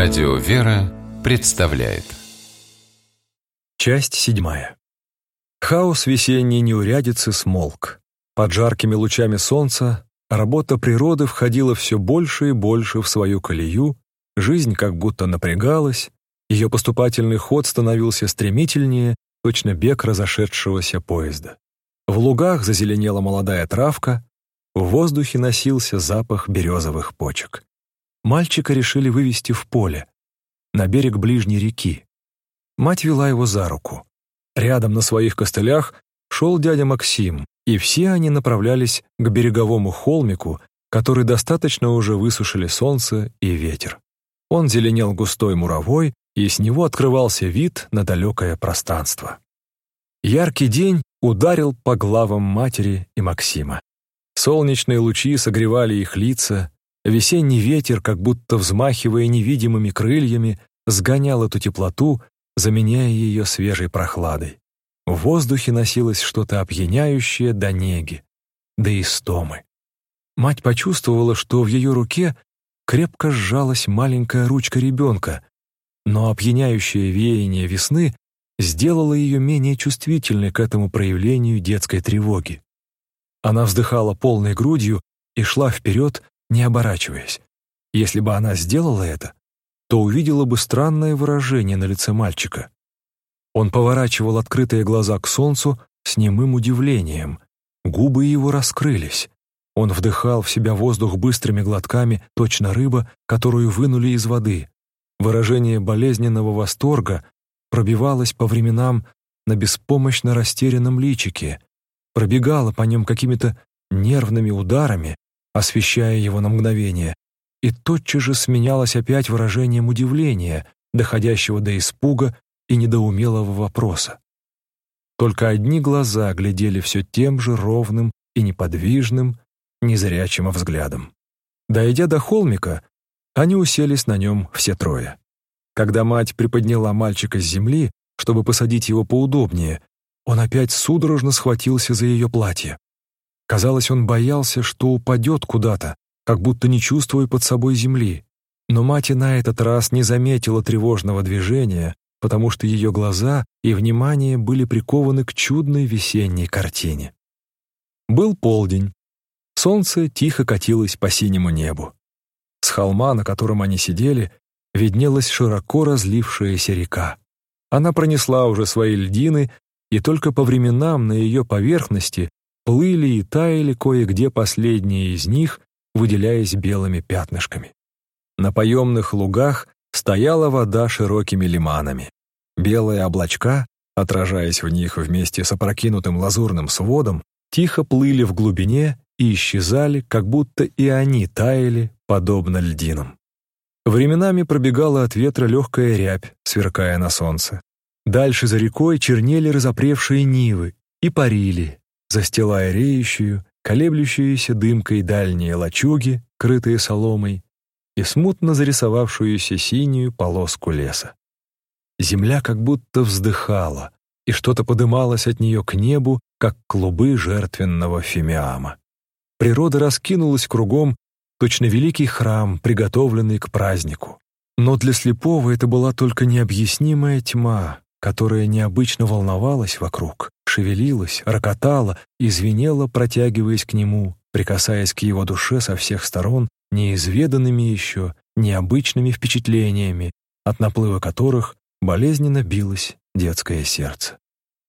Радио «Вера» представляет. Часть 7. Хаос весенней неурядицы смолк. Под жаркими лучами солнца работа природы входила все больше и больше в свою колею, жизнь как будто напрягалась, ее поступательный ход становился стремительнее, точно бег разошедшегося поезда. В лугах зазеленела молодая травка, в воздухе носился запах березовых почек. Мальчика решили вывести в поле, на берег ближней реки. Мать вела его за руку. Рядом на своих костылях шел дядя Максим, и все они направлялись к береговому холмику, который достаточно уже высушили солнце и ветер. Он зеленел густой муровой, и с него открывался вид на далекое пространство. Яркий день ударил по главам матери и Максима. Солнечные лучи согревали их лица, весенний ветер, как будто взмахивая невидимыми крыльями, сгонял эту теплоту, заменяя ее свежей прохладой. В воздухе носилось что-то опьяняющее до неги, до истомы. Мать почувствовала, что в ее руке крепко сжалась маленькая ручка ребенка, но опьяняющее веяние весны сделало ее менее чувствительной к этому проявлению детской тревоги. Она вздыхала полной грудью и шла вперед, не оборачиваясь. Если бы она сделала это, то увидела бы странное выражение на лице мальчика. Он поворачивал открытые глаза к солнцу с немым удивлением. Губы его раскрылись. Он вдыхал в себя воздух быстрыми глотками, точно рыба, которую вынули из воды. Выражение болезненного восторга пробивалось по временам на беспомощно растерянном личике, пробегало по нем какими-то нервными ударами, освещая его на мгновение, и тотчас же сменялось опять выражением удивления, доходящего до испуга и недоумелого вопроса. Только одни глаза глядели все тем же ровным и неподвижным, незрячим взглядом. Дойдя до холмика, они уселись на нем все трое. Когда мать приподняла мальчика с земли, чтобы посадить его поудобнее, он опять судорожно схватился за ее платье. Казалось, он боялся, что упадет куда-то, как будто не чувствуя под собой земли. Но мать и на этот раз не заметила тревожного движения, потому что ее глаза и внимание были прикованы к чудной весенней картине. Был полдень. Солнце тихо катилось по синему небу. С холма, на котором они сидели, виднелась широко разлившаяся река. Она пронесла уже свои льдины, и только по временам на ее поверхности плыли и таяли кое-где последние из них, выделяясь белыми пятнышками. На поемных лугах стояла вода широкими лиманами. Белые облачка, отражаясь в них вместе с опрокинутым лазурным сводом, тихо плыли в глубине и исчезали, как будто и они таяли, подобно льдинам. Временами пробегала от ветра легкая рябь, сверкая на солнце. Дальше за рекой чернели разопревшие нивы и парили, застилая реющую, колеблющуюся дымкой дальние лачуги, крытые соломой, и смутно зарисовавшуюся синюю полоску леса. Земля как будто вздыхала, и что-то подымалось от нее к небу, как клубы жертвенного фимиама. Природа раскинулась кругом, точно великий храм, приготовленный к празднику. Но для слепого это была только необъяснимая тьма, которая необычно волновалась вокруг, шевелилась, рокотала и звенела, протягиваясь к нему, прикасаясь к его душе со всех сторон неизведанными еще, необычными впечатлениями, от наплыва которых болезненно билось детское сердце.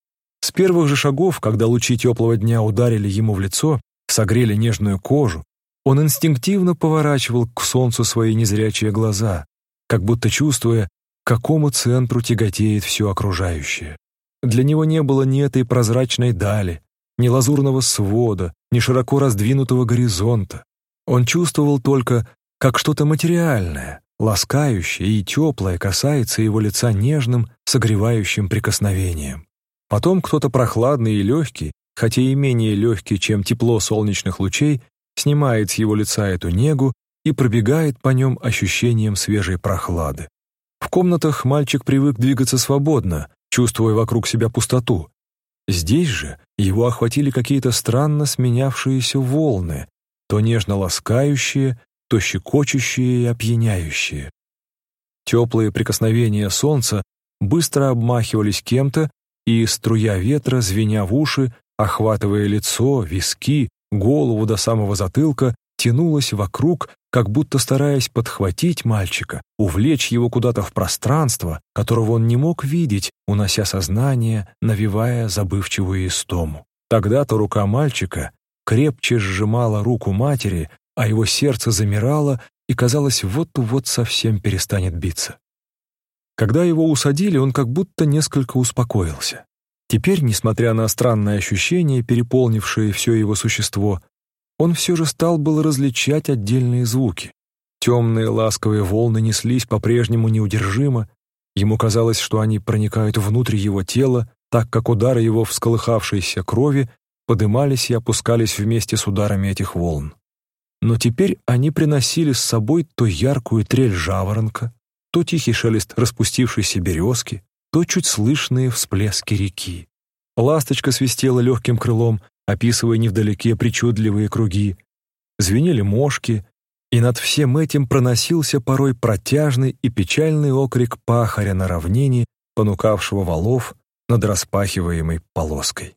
С первых же шагов, когда лучи теплого дня ударили ему в лицо, согрели нежную кожу, он инстинктивно поворачивал к солнцу свои незрячие глаза, как будто чувствуя, к какому центру тяготеет все окружающее. Для него не было ни этой прозрачной дали, ни лазурного свода, ни широко раздвинутого горизонта. Он чувствовал только, как что-то материальное, ласкающее и теплое касается его лица нежным, согревающим прикосновением. Потом кто-то прохладный и легкий, хотя и менее легкий, чем тепло солнечных лучей, снимает с его лица эту негу и пробегает по нем ощущением свежей прохлады. В комнатах мальчик привык двигаться свободно, чувствуя вокруг себя пустоту. Здесь же его охватили какие-то странно сменявшиеся волны, то нежно ласкающие, то щекочущие и опьяняющие. Теплые прикосновения солнца быстро обмахивались кем-то, и струя ветра, звеня в уши, охватывая лицо, виски, голову до самого затылка, тянулась вокруг, как будто стараясь подхватить мальчика, увлечь его куда-то в пространство, которого он не мог видеть, унося сознание, навевая забывчивую истому. Тогда-то рука мальчика крепче сжимала руку матери, а его сердце замирало и, казалось, вот-вот совсем перестанет биться. Когда его усадили, он как будто несколько успокоился. Теперь, несмотря на странное ощущение, переполнившее все его существо, он все же стал было различать отдельные звуки. Темные ласковые волны неслись по-прежнему неудержимо. Ему казалось, что они проникают внутрь его тела, так как удары его всколыхавшейся крови подымались и опускались вместе с ударами этих волн. Но теперь они приносили с собой то яркую трель жаворонка, то тихий шелест распустившейся березки, то чуть слышные всплески реки. Ласточка свистела легким крылом, описывая невдалеке причудливые круги. Звенели мошки, и над всем этим проносился порой протяжный и печальный окрик пахаря на равнине, понукавшего валов над распахиваемой полоской.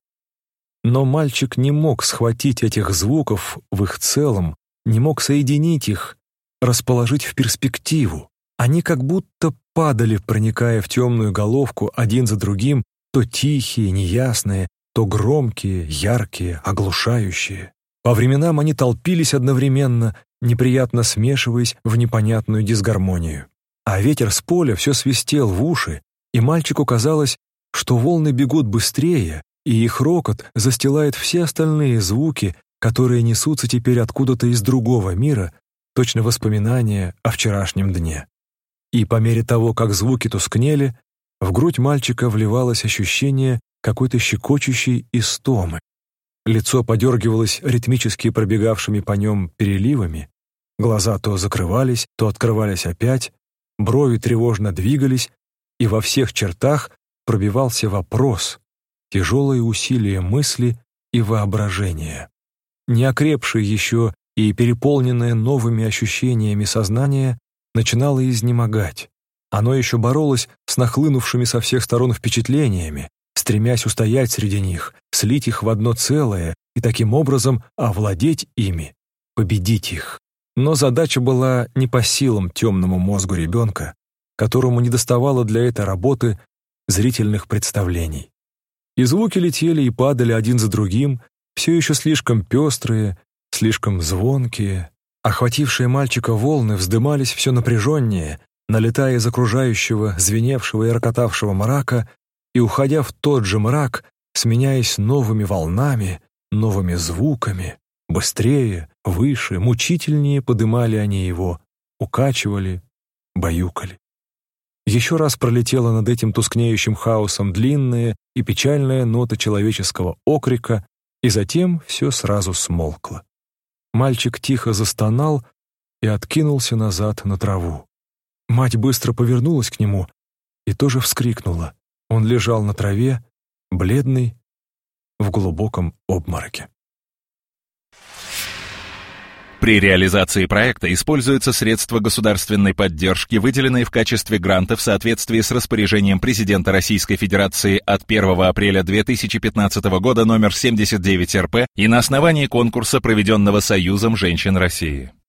Но мальчик не мог схватить этих звуков в их целом, не мог соединить их, расположить в перспективу. Они как будто падали, проникая в темную головку один за другим, то тихие, неясные, то громкие, яркие, оглушающие. По временам они толпились одновременно, неприятно смешиваясь в непонятную дисгармонию. А ветер с поля все свистел в уши, и мальчику казалось, что волны бегут быстрее, и их рокот застилает все остальные звуки, которые несутся теперь откуда-то из другого мира, точно воспоминания о вчерашнем дне. И по мере того, как звуки тускнели, в грудь мальчика вливалось ощущение какой-то щекочущей истомы. Лицо подергивалось ритмически пробегавшими по нем переливами, глаза то закрывались, то открывались опять, брови тревожно двигались, и во всех чертах пробивался вопрос, тяжелые усилия мысли и воображения. Неокрепшее еще и переполненное новыми ощущениями сознание начинало изнемогать. Оно еще боролось с нахлынувшими со всех сторон впечатлениями, стремясь устоять среди них, слить их в одно целое и таким образом овладеть ими, победить их. Но задача была не по силам темному мозгу ребенка, которому недоставало для этой работы зрительных представлений. И звуки летели и падали один за другим, все еще слишком пестрые, слишком звонкие. Охватившие мальчика волны вздымались все напряженнее, налетая из окружающего, звеневшего и рокотавшего мрака, и уходя в тот же мрак, сменяясь новыми волнами, новыми звуками, быстрее, выше, мучительнее подымали они его, укачивали, баюкали. Еще раз пролетела над этим тускнеющим хаосом длинная и печальная нота человеческого окрика, и затем все сразу смолкло. Мальчик тихо застонал и откинулся назад на траву. Мать быстро повернулась к нему и тоже вскрикнула. Он лежал на траве, бледный, в глубоком обмороке. При реализации проекта используются средства государственной поддержки, выделенные в качестве гранта в соответствии с распоряжением президента Российской Федерации от 1 апреля 2015 года номер 79 РП и на основании конкурса, проведенного Союзом женщин России.